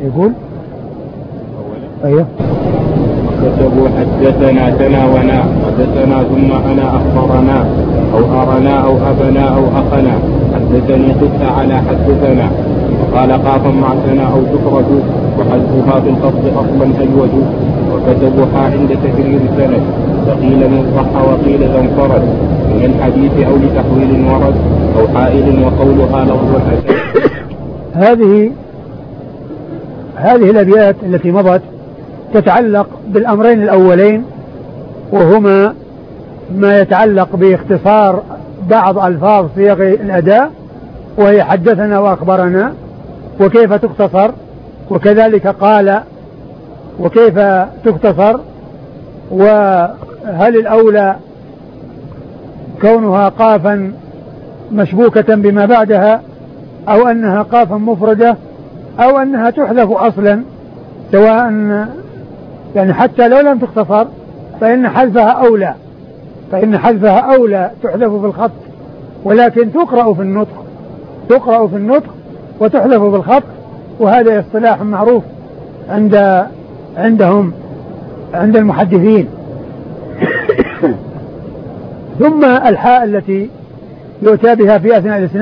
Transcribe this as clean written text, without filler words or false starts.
يقول أيوه كتبوا حدثنا تناونا حدثنا ثم أنا أخبرنا أو أرنا أو أبنا أو أخنا حدثني قصة على حدثنا وقال قافا معتنا أو تفرد وحذفها في القصد أصلا أجود وكتبوها عند تكرير السند وقيل من صح وقيل إذا انفرد من الحديث أو لتحويل ورد أو حائل وقولها لفظ الحسن. هذه الأبيات التي مضت تتعلق بالأمرين الأولين، وهما ما يتعلق باختصار بعض ألفاظ صيغ الأداء وهي حدثنا وأخبرنا وكيف تختصر، وكذلك قال وكيف تختصر، وهل الأولى كونها قافا مشبوكة بما بعدها أو أنها قافا مفردة أو أنها تحذف أصلا، سواء يعني حتى لو لم تختصر فإن حذفها أولى تحذف في الخط، ولكن تقرأ في النطق وتحذف في الخط، وهذا اصطلاح معروف عندهم عند المحدثين. ثم الحاء التي يؤتى بها في أثناء الإسناد